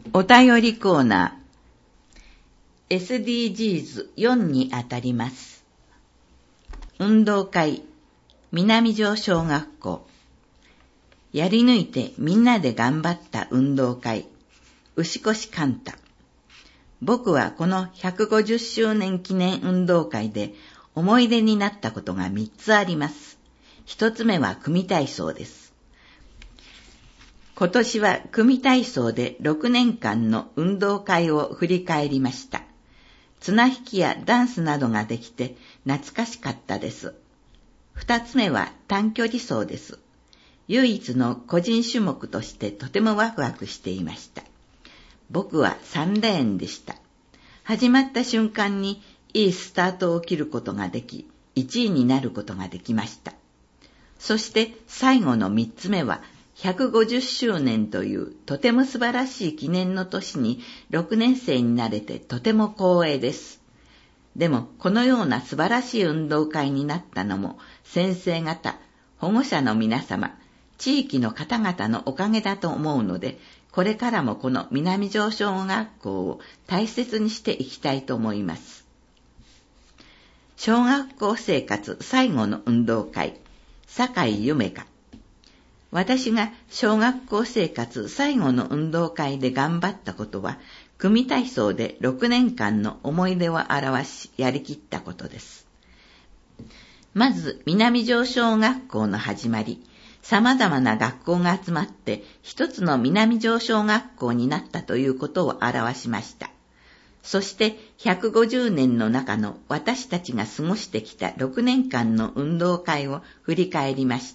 お便りコーナー SDGs4 にあたります。運動会南城小学校、やり抜いてみんなで頑張った運動会牛越カンタ。僕はこの150周年記念運動会で思い出になったことが3つあります。1つ目は組体操です。今年は組体操で6年間の運動会を振り返りました。綱引きやダンスなどができて懐かしかったです。2つ目は短距離走です。唯一の個人種目としてとてもワクワクしていました。僕は3レーンでした。始まった瞬間にいいスタートを切ることができ、1位になることができました。そして最後の3つ目は150周年というとても素晴らしい記念の年に6年生になれてとても光栄です。でもこのような素晴らしい運動会になったのも先生方、保護者の皆様、地域の方々のおかげだと思うので、これからもこの南城小学校を大切にしていきたいと思います。小学校生活最後の運動会、坂井夢香。私が小学校生活最後の運動会で頑張ったことは、組体操で6年間の思い出を表しやりきったことです。まず南城小学校の始まり、様々な学校が集まって一つの南城小学校になったということを表しました。そして150年の中の私たちが過ごしてきた6年間の運動会を振り返りました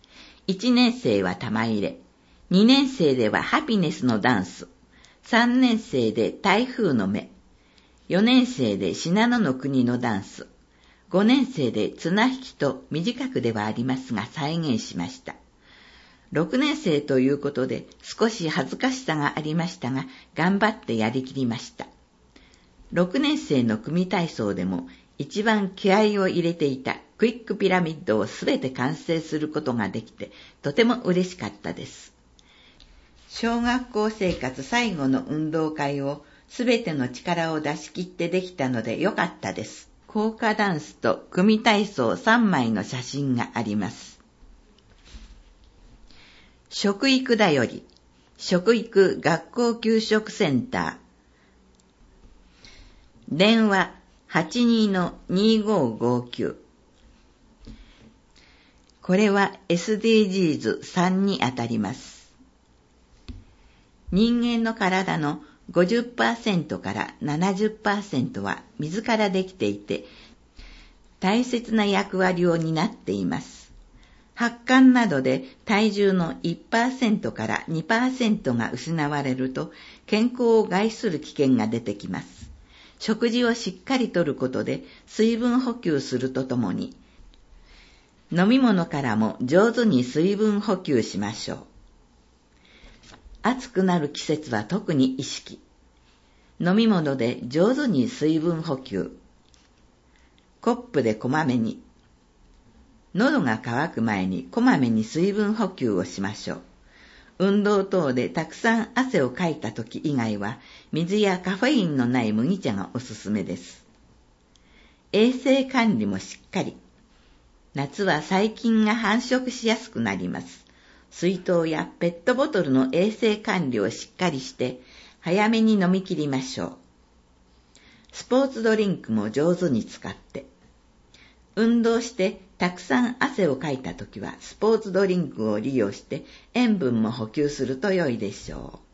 。1年生は玉入れ、2年生ではハピネスのダンス、3年生で台風の目、4年生で信濃の国のダンス、5年生で綱引きと短くではありますが再現しました。6年生ということで少し恥ずかしさがありましたが頑張ってやりきりました。6年生の組体操でも一番気合を入れていたクイックピラミッドをすべて完成することができてとても嬉しかったです。小学校生活最後の運動会をすべての力を出し切ってできたのでよかったです。校歌ダンスと組体操3枚の写真があります。食育だより、食育学校給食センター。電話 82-2559。これは SDGs3 にあたります。人間の体の 50% から 70% は水からできていて、大切な役割を担っています。発汗などで体重の 1% から 2% が失われると健康を害する危険が出てきます。食事をしっかりとることで水分補給するとともに、飲み物からも上手に水分補給しましょう。暑くなる季節は特に意識。飲み物で上手に水分補給。コップでこまめに。喉が渇く前にこまめに水分補給をしましょう。運動等でたくさん汗をかいた時以外は水やカフェインのない麦茶がおすすめです。衛生管理もしっかり。夏は細菌が繁殖しやすくなります。水筒やペットボトルの衛生管理をしっかりして早めに飲み切りましょう。スポーツドリンクも上手に使って。運動してたくさん汗をかいたときはスポーツドリンクを利用して塩分も補給すると良いでしょう。